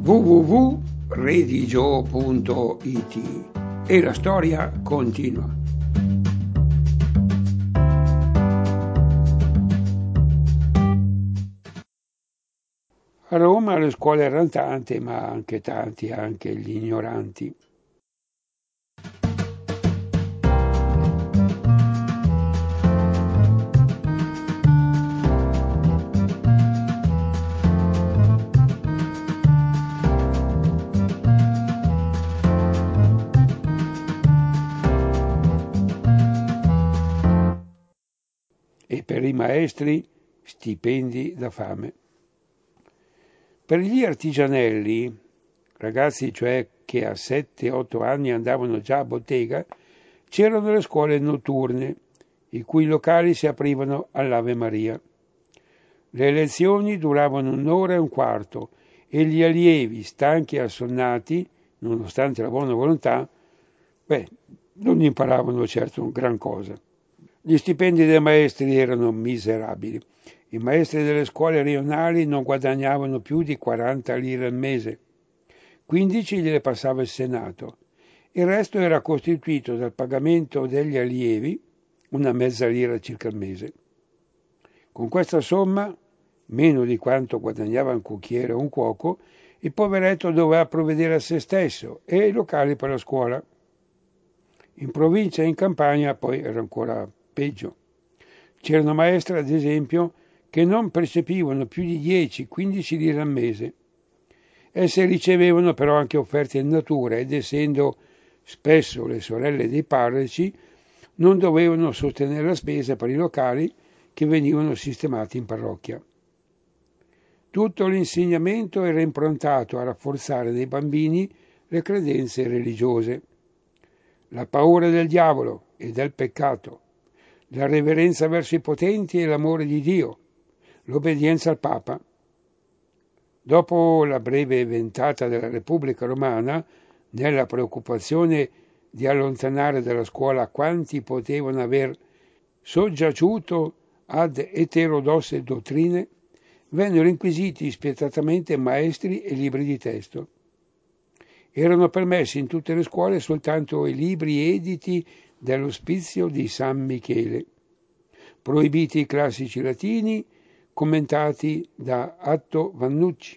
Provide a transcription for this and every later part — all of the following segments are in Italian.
www.redigio.it e la storia continua. A Roma le scuole erano tante, ma anche tanti anche gli ignoranti. E per i maestri stipendi da fame. Per gli artigianelli, ragazzi cioè che a 7-8 anni andavano già a bottega, c'erano le scuole notturne, i cui locali si aprivano all'Ave Maria. Le lezioni duravano 1 ora e 1/4 e gli allievi, stanchi e assonnati, nonostante la buona volontà, non imparavano certo gran cosa. Gli stipendi dei maestri erano miserabili. I maestri delle scuole rionali non guadagnavano più di 40 lire al mese. 15 gliele passava il Senato. Il resto era costituito dal pagamento degli allievi, una mezza lira circa al mese. Con questa somma, meno di quanto guadagnava un cucchiere o un cuoco, il poveretto doveva provvedere a se stesso e ai locali per la scuola. In provincia e in campagna poi era ancora peggio. C'erano maestre, ad esempio, che non percepivano più di 10-15 lire al mese. Esse ricevevano però anche offerte in natura ed essendo spesso le sorelle dei parroci, non dovevano sostenere la spesa per i locali che venivano sistemati in parrocchia. Tutto l'insegnamento era improntato a rafforzare nei bambini le credenze religiose. La paura del diavolo e del peccato, la reverenza verso i potenti e l'amore di Dio, l'obbedienza al Papa. Dopo la breve ventata della Repubblica Romana, nella preoccupazione di allontanare dalla scuola quanti potevano aver soggiaciuto ad eterodosse dottrine, vennero inquisiti spietatamente maestri e libri di testo. Erano permessi in tutte le scuole soltanto i libri editi dall'Ospizio di San Michele, proibiti i classici latini commentati da Atto Vannucci.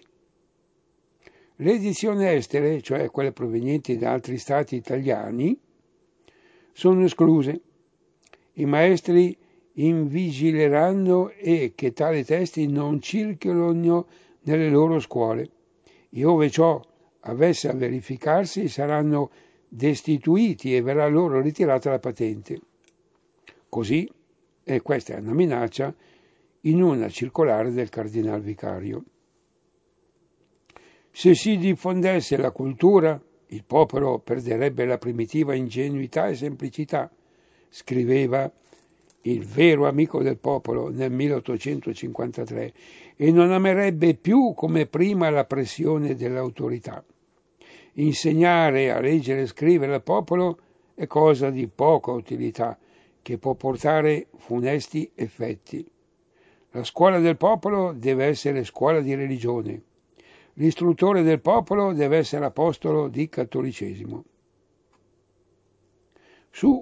Le edizioni estere, cioè quelle provenienti da altri stati italiani, sono escluse. I maestri invigileranno e che tali testi non circolino nelle loro scuole. E ove ciò avesse a verificarsi saranno destituiti e verrà loro ritirata la patente. Così, e questa è una minaccia, in una circolare del cardinal vicario. Se si diffondesse la cultura, il popolo perderebbe la primitiva ingenuità e semplicità, scriveva il vero amico del popolo nel 1853, e non amerebbe più come prima la pressione dell'autorità. Insegnare a leggere e scrivere al popolo è cosa di poca utilità, che può portare funesti effetti. La scuola del popolo deve essere scuola di religione. L'istruttore del popolo deve essere apostolo di cattolicesimo. Su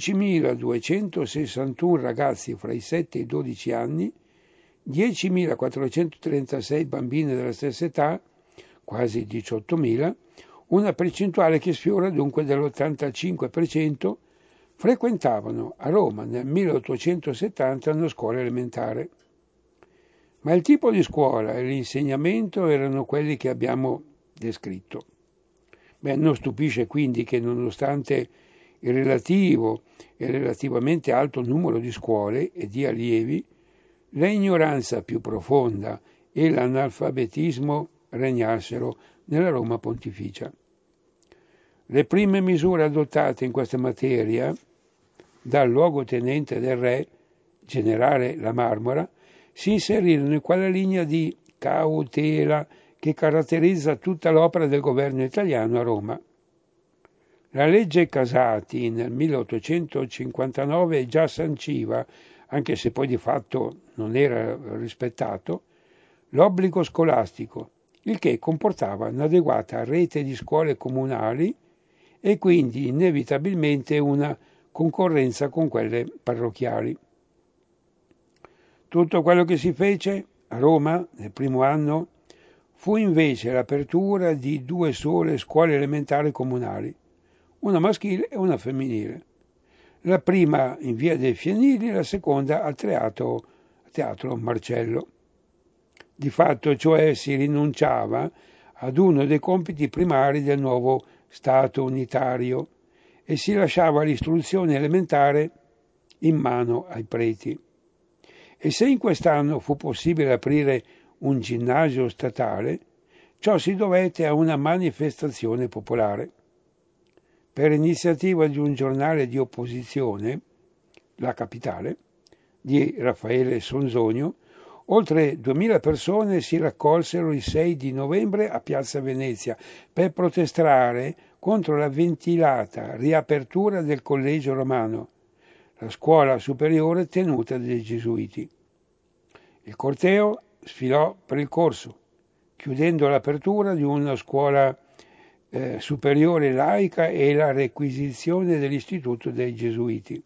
11.261 ragazzi fra i 7 e i 12 anni, 10.436 bambine della stessa età, quasi 18.000, una percentuale che sfiora dunque dell'85%, frequentavano a Roma nel 1870 una scuola elementare. Ma il tipo di scuola e l'insegnamento erano quelli che abbiamo descritto. Non stupisce quindi che nonostante il relativo e relativamente alto numero di scuole e di allievi, l'ignoranza più profonda e l'analfabetismo regnassero nella Roma pontificia. Le prime misure adottate in questa materia dal luogotenente del re, generale La Marmora, si inserirono in quella linea di cautela che caratterizza tutta l'opera del governo italiano a Roma. La legge Casati nel 1859 già sanciva, anche se poi di fatto non era rispettato, l'obbligo scolastico il che comportava un'adeguata rete di scuole comunali e quindi inevitabilmente una concorrenza con quelle parrocchiali. Tutto quello che si fece a Roma nel primo anno fu invece l'apertura di 2 sole scuole elementari comunali, una maschile e una femminile. La prima in via dei Fienili, la seconda al Teatro Marcello. Di fatto, cioè, si rinunciava ad uno dei compiti primari del nuovo Stato unitario e si lasciava l'istruzione elementare in mano ai preti. E se in quest'anno fu possibile aprire un ginnasio statale, ciò si dovette a una manifestazione popolare. Per iniziativa di un giornale di opposizione, La Capitale, di Raffaele Sonzogno, oltre 2000 persone si raccolsero il 6 di novembre a Piazza Venezia per protestare contro la ventilata riapertura del Collegio Romano, la scuola superiore tenuta dai Gesuiti. Il corteo sfilò per il corso, chiudendo l'apertura di una scuola superiore laica e la requisizione dell'istituto dei Gesuiti.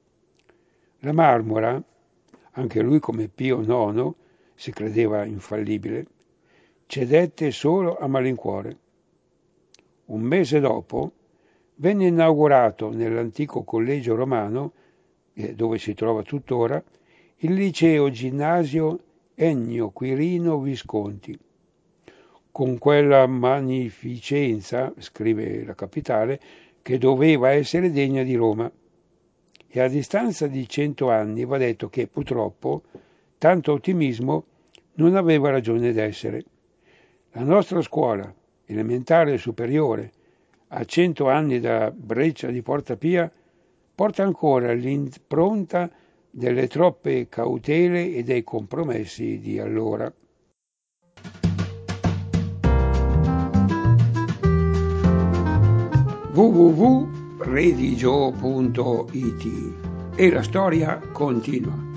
La Marmora, anche lui come Pio IX, si credeva infallibile, cedette solo a malincuore. Un mese dopo venne inaugurato nell'antico collegio romano, dove si trova tuttora, il liceo ginnasio Ennio Quirino Visconti. Con quella magnificenza, scrive La Capitale, che doveva essere degna di Roma. E a distanza di 100 anni va detto che purtroppo tanto ottimismo non aveva ragione d'essere. La nostra scuola, elementare e superiore, a 100 anni da Breccia di Porta Pia, porta ancora l'impronta delle troppe cautele e dei compromessi di allora. www.redigio.it e la storia continua.